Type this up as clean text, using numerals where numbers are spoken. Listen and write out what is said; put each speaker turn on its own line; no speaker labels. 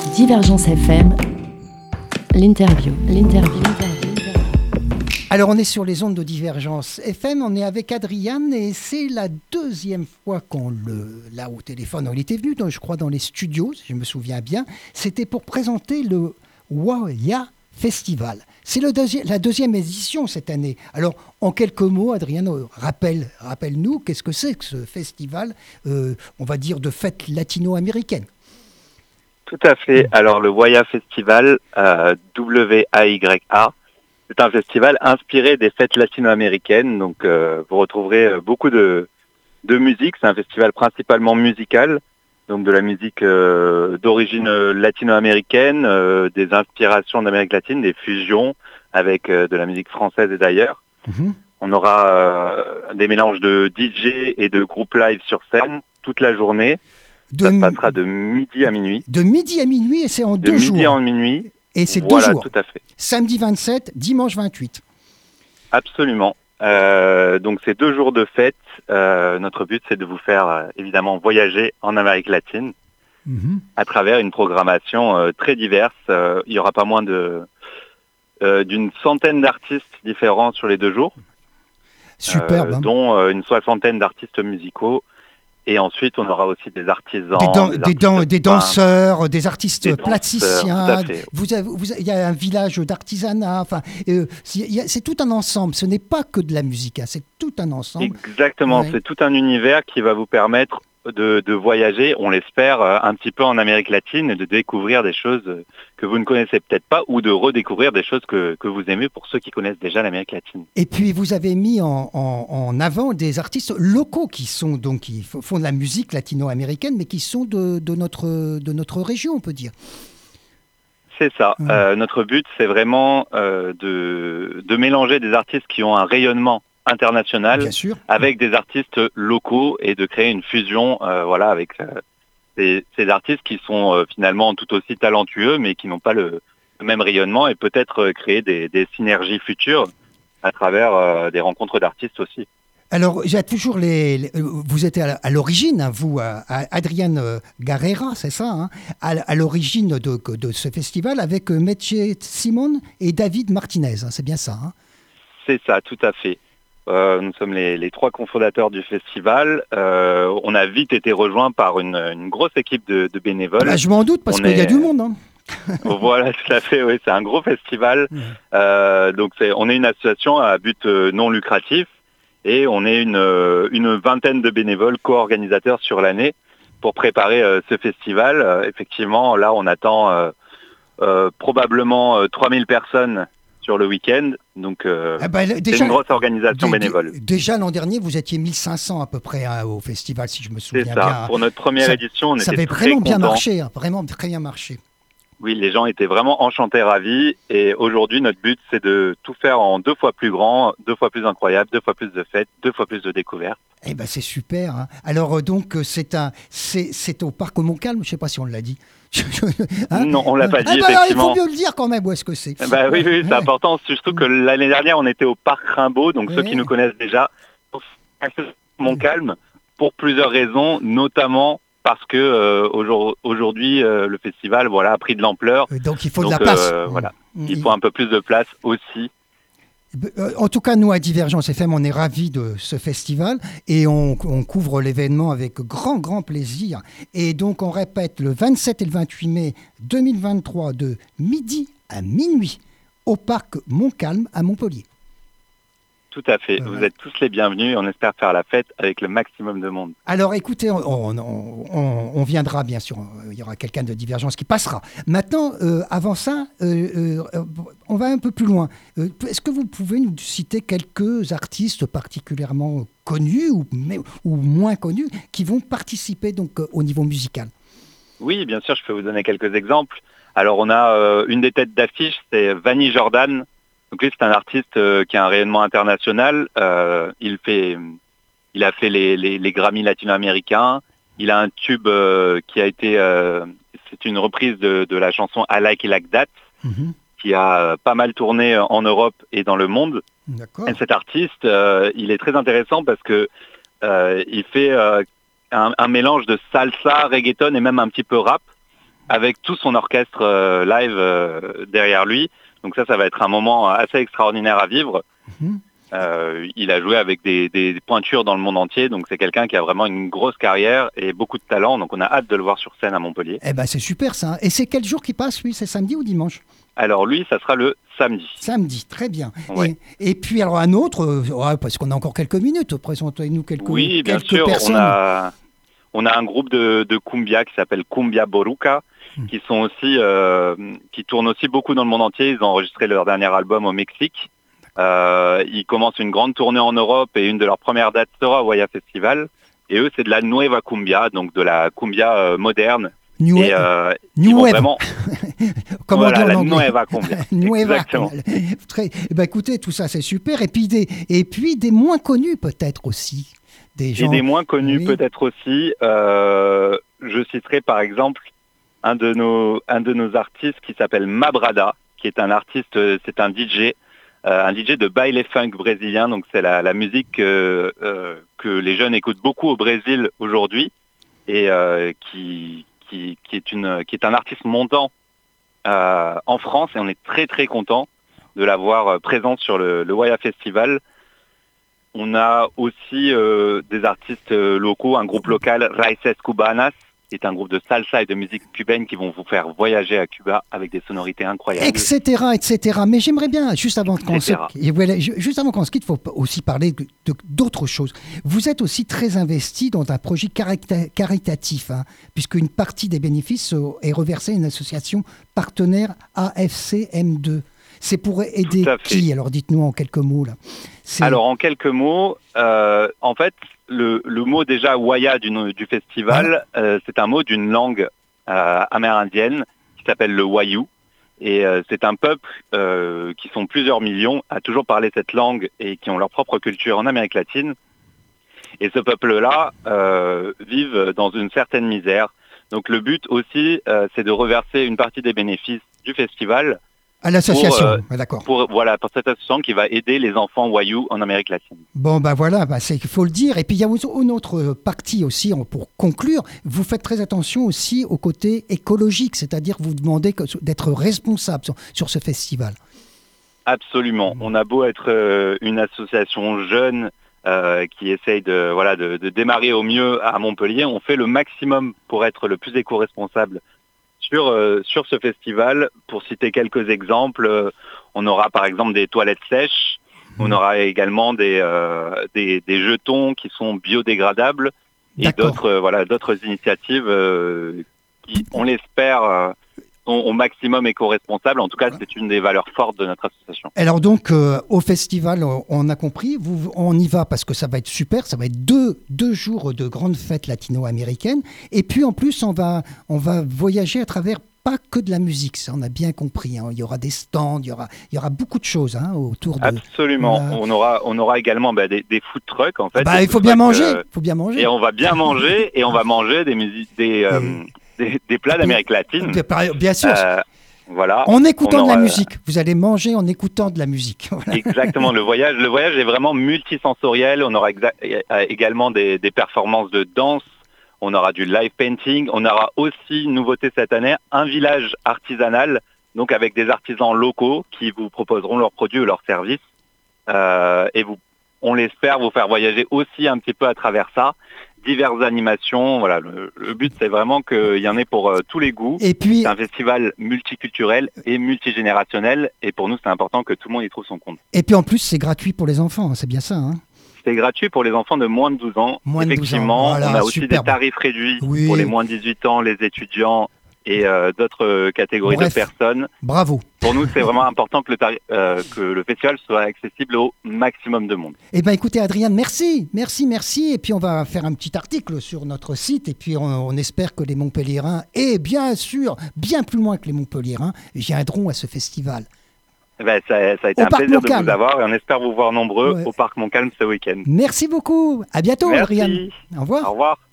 Divergence FM, l'interview.
Alors on est sur les ondes de Divergence FM, on est avec Adrian et c'est la deuxième fois qu'on l'a au téléphone. Il était venu, je crois, dans les studios, si je me souviens bien. C'était pour présenter le Waya Festival. C'est la deuxième édition cette année. Alors en quelques mots, Adrian, rappelle-nous, qu'est-ce que c'est que ce festival, on va dire, de fête latino-américaine?
Tout à fait. Alors le Waya Festival, W-A-Y-A, c'est un festival inspiré des fêtes latino-américaines. Donc vous retrouverez beaucoup de musique. C'est un festival principalement musical, donc de la musique d'origine latino-américaine, des inspirations d'Amérique latine, des fusions avec de la musique française et d'ailleurs.
Mm-hmm.
On aura des mélanges de DJ et de groupes live sur scène toute la journée. Ça se passera de midi à minuit.
De midi à minuit et c'est en 2 jours.
De midi à minuit.
Et c'est
voilà,
2 jours.
Tout à fait.
Samedi 27, dimanche 28.
Absolument. Donc c'est 2 jours de fête. Notre but, c'est de vous faire évidemment voyager en Amérique latine à travers une programmation très diverse. Il y aura pas moins d'une centaine d'artistes différents sur les 2 jours.
Superbe.
Dont une 60aine d'artistes musicaux. Et ensuite, on aura aussi des artisans,
des danseurs, des artistes plasticiens. Il y a un village d'artisanat. Enfin, c'est tout un ensemble. Ce n'est pas que de la musique, c'est tout un ensemble.
Exactement, ouais. C'est tout un univers qui va vous permettre de voyager, on l'espère, un petit peu en Amérique latine et de découvrir des choses que vous ne connaissez peut-être pas ou de redécouvrir des choses que vous aimez pour ceux qui connaissent déjà l'Amérique latine.
Et puis vous avez mis en avant des artistes locaux qui font de la musique latino-américaine mais qui sont de notre région, on peut dire.
C'est ça. Notre but, c'est vraiment de mélanger des artistes qui ont un rayonnement international avec des artistes locaux et de créer une fusion avec ces artistes qui sont finalement tout aussi talentueux mais qui n'ont pas le même rayonnement et peut-être créer des synergies futures à travers des rencontres d'artistes aussi.
Alors, il y a toujours vous êtes à l'origine, vous, Adrian Garrera, c'est ça, hein, à l'origine de ce festival avec Meche Simon et David Martinez, hein, c'est bien ça, hein?
C'est ça, tout à fait. Nous sommes les 3 cofondateurs du festival. On a vite été rejoints par une grosse équipe de bénévoles.
Je m'en doute parce qu'il y a du monde. Hein.
Voilà, tout à fait. Oui, c'est un gros festival. Donc on est une association à but non lucratif et on est une vingtaine de bénévoles co-organisateurs sur l'année pour préparer ce festival. Effectivement, là, on attend probablement 3000 personnes sur le week-end, donc c'est une grosse organisation bénévole.
Déjà l'an dernier, vous étiez 1500 à peu près au festival, si je me souviens bien.
C'est ça, pour notre première édition, on était très contents. Ça avait
vraiment bien marché, vraiment très bien marché.
Oui, les gens étaient vraiment enchantés, ravis, et aujourd'hui, notre but, c'est de tout faire en 2 fois plus grand, 2 fois plus incroyable, 2 fois plus de fêtes, 2 fois plus de découvertes.
Eh ben c'est super. Hein. Alors donc c'est au parc Montcalm, je ne sais pas si on l'a dit.
Hein? Non, on l'a pas dit, effectivement.
Il faut mieux le dire quand même, où est-ce que c'est.
Oui, c'est important, surtout que l'année dernière, on était au parc Rimbaud, donc ceux qui nous connaissent déjà, Montcalm, pour plusieurs raisons, notamment parce que aujourd'hui, le festival a pris de l'ampleur.
Donc il faut de la place.
Il faut un peu plus de place aussi.
En tout cas, nous, à Divergence FM, on est ravis de ce festival et on couvre l'événement avec grand plaisir. Et donc, on répète, le 27 et le 28 mai 2023, de midi à minuit, au parc Montcalm à Montpellier.
Tout à fait. Vous êtes tous les bienvenus et on espère faire la fête avec le maximum de monde.
Alors écoutez, on viendra bien sûr, il y aura quelqu'un de Divergence qui passera. Maintenant, avant ça, on va un peu plus loin. Est-ce que vous pouvez nous citer quelques artistes particulièrement connus ou moins connus qui vont participer donc au niveau musical?
Oui, bien sûr, je peux vous donner quelques exemples. Alors on a une des têtes d'affiche, c'est Vanny Jordan. Donc lui, c'est un artiste qui a un rayonnement international. Il a fait les Grammy latino-américains. Il a un tube qui a été... c'est une reprise de la chanson I Like It Like That, qui a pas mal tourné en Europe et dans le monde.
D'accord.
Et cet artiste, il est très intéressant parce que il fait un mélange de salsa, reggaeton et même un petit peu rap. avec tout son orchestre live derrière lui. Donc ça va être un moment assez extraordinaire à vivre. Il a joué avec des pointures dans le monde entier, donc c'est quelqu'un qui a vraiment une grosse carrière et beaucoup de talent, donc on a hâte de le voir sur scène à Montpellier.
Eh ben c'est super ça. Et c'est quel jour qui passe, lui? C'est samedi ou dimanche?
Alors lui, ça sera le samedi.
Samedi, très bien.
Ouais.
Et puis alors un autre, parce qu'on a encore quelques minutes, présentez-nous quelques personnes.
Oui, bien sûr, on a un groupe de cumbia qui s'appelle Cumbia Boruca, qui tournent aussi beaucoup dans le monde entier. Ils ont enregistré leur dernier album au Mexique. Ils commencent une grande tournée en Europe et une de leurs premières dates sera au Waya Festival. Et eux, c'est de la Nueva Cumbia, donc de la cumbia moderne.
New
vraiment...
Comment dire en anglais?
Nueva Cumbia.
Exactement. Écoutez, tout ça, c'est super. Et puis des moins connus peut-être aussi.
Et des moins connus peut-être aussi. Je citerai par exemple un de nos artistes qui s'appelle Mabrada, qui est un artiste, c'est un DJ de baile funk brésilien. Donc c'est la musique que les jeunes écoutent beaucoup au Brésil aujourd'hui et qui est un artiste montant en France, et on est très très content de l'avoir présent sur le Waya Festival. On a aussi des artistes locaux, un groupe local, Raíces Cubanas, qui est un groupe de salsa et de musique cubaine qui vont vous faire voyager à Cuba avec des sonorités incroyables.
Etc. Mais j'aimerais bien, juste avant qu'on se quitte, il faut aussi parler d'autres choses. Vous êtes aussi très investi dans un projet caritatif, puisqu'une partie des bénéfices est reversée à une association partenaire AFCM2. C'est pour aider qui? Alors dites-nous en quelques mots.
Alors en quelques mots, en fait, le mot déjà Waya du festival, c'est un mot d'une langue amérindienne qui s'appelle le Wayuu. Et c'est un peuple qui sont plusieurs millions à toujours parler cette langue et qui ont leur propre culture en Amérique latine. Et ce peuple-là vivent dans une certaine misère. Donc le but aussi, c'est de reverser une partie des bénéfices du festival
à l'association, d'accord.
Pour cette association qui va aider les enfants Wayuu en Amérique latine.
Bon, voilà, il faut le dire. Et puis il y a une autre partie aussi, pour conclure, vous faites très attention aussi au côté écologique, c'est-à-dire vous demandez d'être responsable sur ce festival.
Absolument. On a beau être une association jeune qui essaye de démarrer au mieux à Montpellier, on fait le maximum pour être le plus éco-responsable sur ce festival. Pour citer quelques exemples, on aura par exemple des toilettes sèches, on aura également des jetons qui sont biodégradables et d'autres initiatives qui, on l'espère, sont au maximum éco-responsables. En tout cas, c'est une des valeurs fortes de notre association.
Alors donc, au festival, on a compris, on y va parce que ça va être super, ça va être deux jours de grandes fêtes latino-américaines. Et puis en plus, on va voyager à travers pas que de la musique, ça on a bien compris. Il y aura des stands, il y aura beaucoup de choses autour de...
Absolument. On aura également des food trucks en fait.
Il faut bien manger.
Et on va bien manger et on va manger des plats d'Amérique latine.
Bien sûr. En écoutant de la musique. Vous allez manger en écoutant de la musique.
Exactement. Le voyage est vraiment multisensoriel. On aura également des performances de danse. On aura du live painting. On aura aussi, nouveauté cette année, un village artisanal, donc avec des artisans locaux qui vous proposeront leurs produits ou leurs services. On l'espère, vous faire voyager aussi un petit peu à travers ça. Diverses animations. Voilà, le but, c'est vraiment qu'il y en ait pour tous les goûts.
Et puis,
c'est un festival multiculturel et multigénérationnel. Et pour nous, c'est important que tout le monde y trouve son compte.
Et puis en plus, c'est gratuit pour les enfants. C'est bien ça,
C'est gratuit pour les enfants de moins de 12 ans. Effectivement, on a aussi des tarifs réduits pour les moins de 18 ans, les étudiants et d'autres catégories de personnes.
Bravo.
Pour nous, c'est vraiment important que le festival soit accessible au maximum de monde.
Eh bien, écoutez, Adrien, merci. Et puis, on va faire un petit article sur notre site. Et puis, on espère que les Montpelliérains, et bien sûr, bien plus loin que les Montpelliérains, viendront à ce festival.
Ça a été un plaisir de vous avoir et on espère vous voir nombreux au Parc Montcalm ce week-end.
Merci beaucoup. À bientôt, Adrien.
Au revoir.